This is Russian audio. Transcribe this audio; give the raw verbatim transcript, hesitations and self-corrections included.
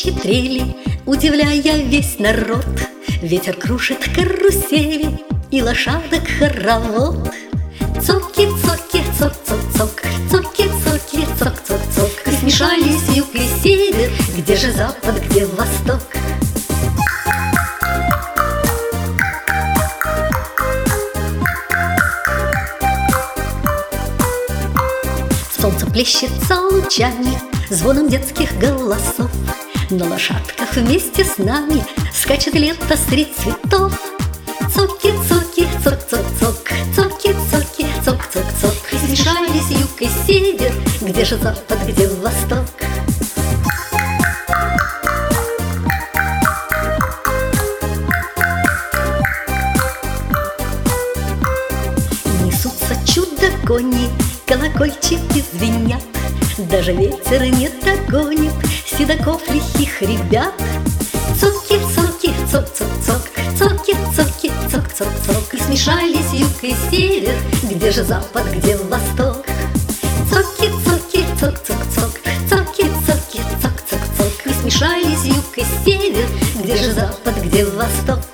плещет трели, удивляя весь народ. Ветер кружит карусели и лошадок хоровод. Цоки-цоки, цок-цок-цок, цоки-цоки, цок-цок-цок. И смешались юг и север, где же запад, где восток. Солнце плещется лучами, звоном детских голосов. На лошадках вместе с нами скачет лето средь цветов. Цоки-цоки, цок-цок-цок, цоки-цоки, цок-цок-цок. И смешались юг и север, где же запад, где восток. Несутся чудо-кони, колокольчики звенят, даже ветер не догонит седаков лихих ребят. Цоки-цоки, цок-цок-цок, цоки-цоки, цок-цок-цок. И смешались юг и север, где же запад, где восток. Цоки-цоки, цок-цок-цок, цоки-цоки, цок-цок-цок. И смешались юг и север, где же запад, где восток.